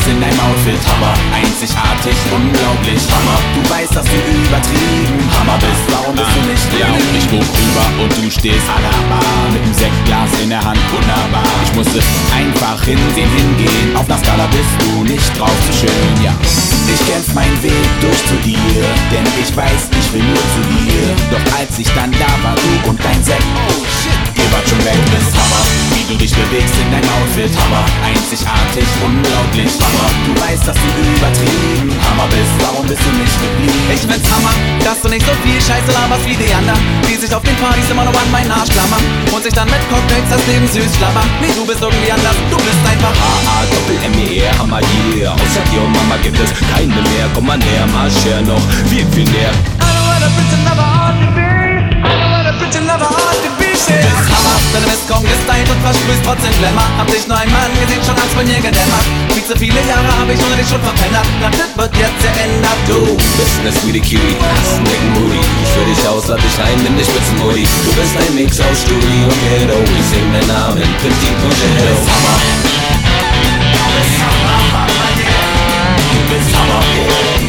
bewegst in deinem Outfit, Hammer. Einzigartig, unglaublich, Hammer. Du weißt, dass du übertrieben Hammer bist, warum bist du nicht Ja, und ich guck rüber und du stehst Alaba mit dem Sektglas in der Hand, wunderbar. Ich musste einfach hingehen, auf einer Skala bist du nicht drauf so schön, ja. Ich kämpf meinen Weg durch zu dir, denn ich weiß, ich will nur zu dir. Doch als ich dann da war, du und dein Sekt, oh shit, ihr wart schon weg, bist Hammer. Wie du dich bewegst in deinem Outfit, Hammer. Einzigartig, unglaublich, Hammer. Du weißt, dass du übertrieben Hammer bist, warum bist du nicht geblieben? Ich find's Hammer, dass du nicht so viel Scheiße laberst wie die anderen, die sich auf den Partys immer nur an meinen Arsch klammern und sich dann mit Cocktails das Leben süß schlabbern. Nee, du bist irgendwie anders, du bist einfach AA, Doppel-M-E-R, Hammer, yeah. Außer dir und Mama gibt es keine mehr. Komm mal näher, Marsch noch viel, viel näher. I don't wanna pretend never hard to be. I don't wanna pretend never hard to be shit. Du bist Hammer, deine bist kaum gestylt und versprühst trotzdem Glamour. Hab dich nur einmal gesehen, schon hat's bei mir gedämmert. Viel zu viele Jahre hab ich ohne dich schon verpennert. Na, das wird jetzt geändert, du. Bist ne Sweetie Kiwi, hast einen dicken Moody. Ich führ dich aus, lad dich rein, nimm dich mit zum Modi. Du bist ein Mix aus Studi und Ghetto. Ich sing deinen Namen, Petit und Ghetto. Du bist Hammer. Du bist Hammer, Hammer, yeah. Du bist Hammer, yeah.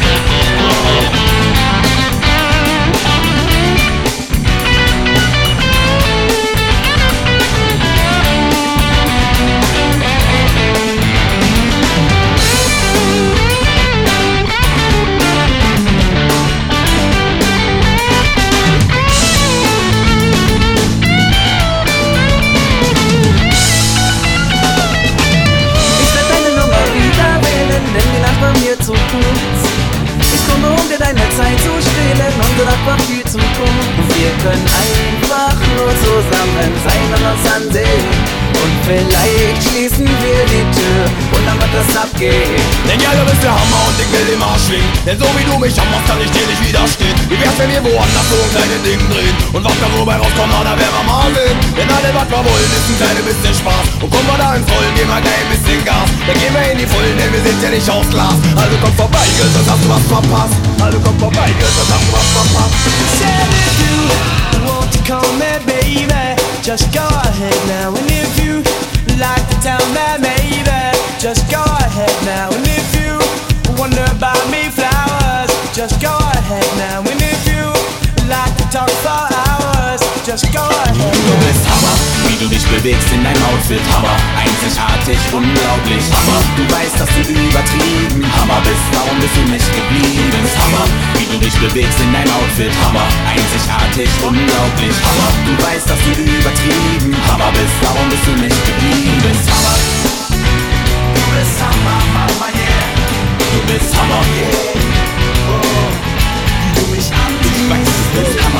Zu kurz. Ich komme, um dir deine Zeit zu stehlen und du einfach viel zu kurz. Wir können einfach nur zusammen sein und uns ansehen. Und vielleicht schließen wir die Tür und dann wird das abgehen. Denn ja, du bist der Hammer und ich will den Marsch schwingen. Denn so wie du mich hammerst, kann ich dir nicht widerstehen. Wie wär's, wenn wir woanders so ein kleines Ding drehen? Und was da wobei rauskommt, da werden wir mal sehen. Denn alle, was wir wollen, ist ein kleines bisschen Spaß. Und kommen wir da ins Rollen, geben wir gleich ein bisschen Gas. Dann gehen wir in die Vollen, denn wir sind ja nicht aus Glas. Also komm vorbei, Girls, sonst hast du was verpasst. Also komm vorbei, Girls, sonst hast du was verpasst. Said if you want to call me baby, just go ahead now. And if you like to tell me maybe, just go ahead now. And if you wonder about me flowers, just go ahead now. And if you like to talk for hours, just go ahead Du now. bist Hammer, wie du dich bewegst in deinem Outfit, Hammer. Einzigartig, unglaublich, Hammer. Du weißt, dass du übertrieben Hammer bist, warum bist du nicht geblieben? Hammer, wie du dich bewegst in deinem Outfit, Hammer. Einzigartig, unglaublich, Hammer. Du weißt, dass du übertrieben Hammer bist, warum bist du nicht geblieben? Hammer, du bist Hammer, Hammer, yeah. Du bist Hammer, yeah. Oh, wie du mich anziehst, ich weiß, du bist Hammer.